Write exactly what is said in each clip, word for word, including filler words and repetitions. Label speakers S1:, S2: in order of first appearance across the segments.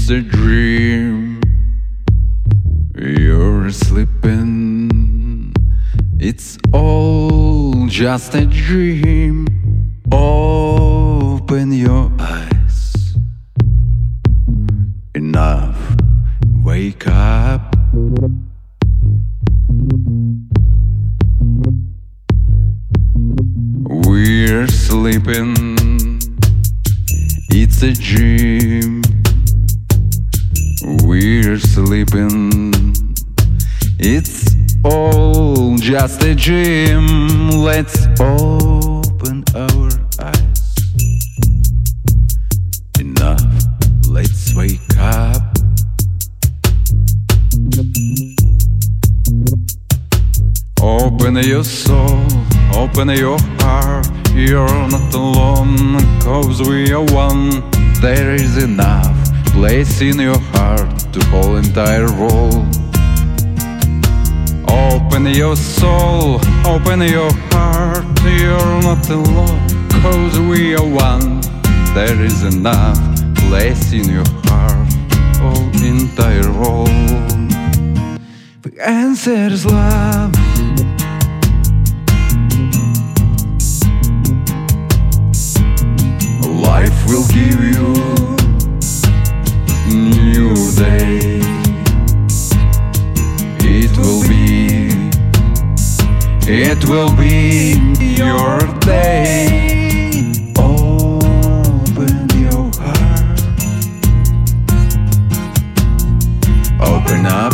S1: It's a dream. You're sleeping. It's all just a dream. Open your eyes. Enough. Wake up. We're sleeping. It's a dream. We're sleeping. It's all just a dream. Let's open our eyes. Enough. Let's wake up. Open your soul, open your heart. You're not alone, cause we are one. There is enough place in your heart to whole entire world. Open your soul, open your heart. You're not alone, cause we are one. There is enough place in your heart, whole entire world. The answer is love. Life will give you new day. It will be, it will be your day. Open your heart. Open up.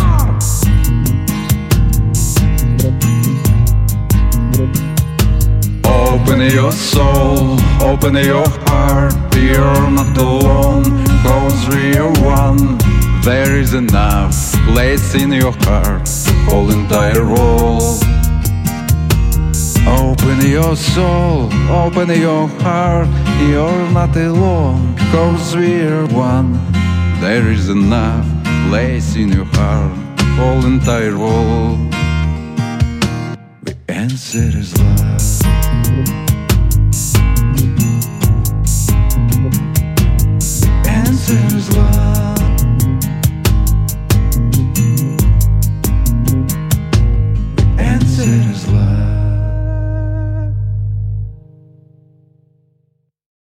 S1: Open your soul, open your heart. You're not alone, cause we are one. There is enough place in your heart, whole entire world. Open your soul, open your heart. You're not alone, cause we are one. There is enough place in your heart, whole entire world. The answer is love.